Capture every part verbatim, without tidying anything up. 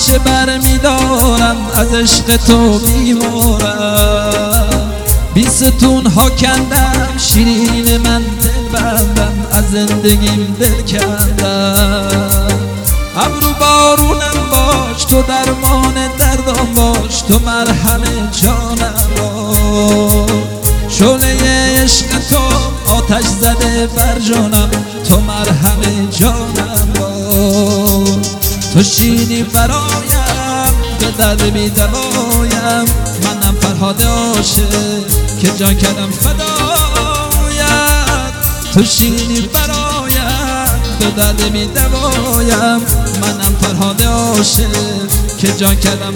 تیشه بر میدارم از عشق تو بیمارم، بی ستون ها کندم شیرین من دل بندم، از زندگیم دل کندم. ابرو بارونم باش تو درمان دردم باش، تو مرهم جانم باش. شعله عشق تو آتش زده بر جانم، تو مرهم جانم باش. تو شیرینی برایم به درد می دوایم، منم فرهاد عاشق که جان کردم فدایت. تو شیرینی برایم به درد می دوایم، منم فرهاد عاشق که جان کردم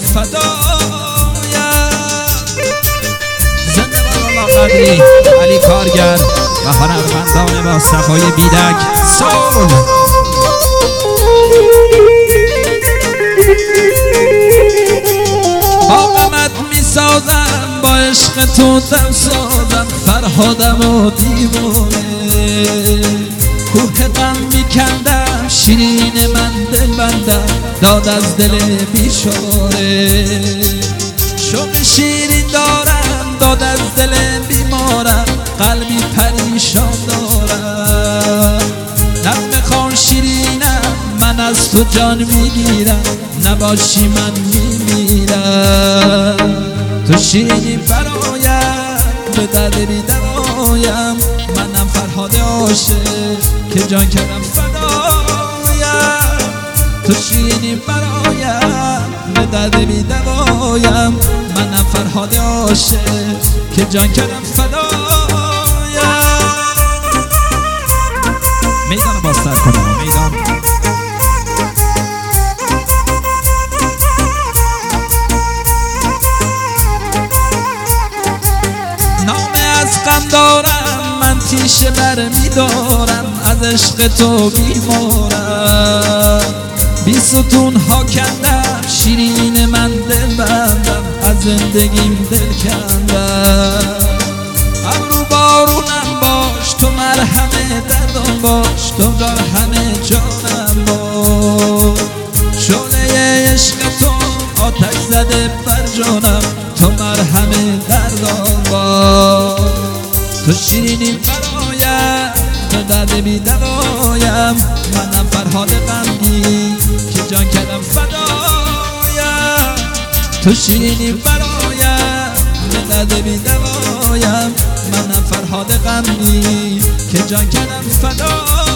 فدایت. زنده باد الله قدری علی کارگر و هنرمندان با صفای بیدک سول. با غمت می سازم با عشق تو دم سازم، فرهادم و دیوانه. کوه غم می کندم شیرین من دل بندم، داد از دل بیچاره. شوق شیرین دارم داد از دل بیمارم، قلبی پریشان دارم. نغمه خوان شیرینم من از تو جان میگیرم، نباشی من میمیرم. تو شیرینی برایم به درد بی دوایم، منم فرهاد عاشق که جان کردم فدایم. تو شیرینی برایم به درد بی دوایم، منم فرهاد عاشق که جان کردم فدایم. میدان باستر کنم میدان. نامه از غم دارم من تیشه بر میدارم، از عشق تو بیمارم. بی ستون ها کندم شیرین من دل بندم، از زندگیم دل کندم. ابرو بارونم باش تو مرهم دردم باش، تو مرهم جانم باش. شعله عشق تو آتش زده بر جانم، تو مرهم دردم باش. تو شیرینی برایم به درد بی دوایم، منم فرهاد غمگین که جان کردم فدایم. تو شیرینی برایم به درد بی دوایم، منم فرهاد غمگین که جان کردم فدایم.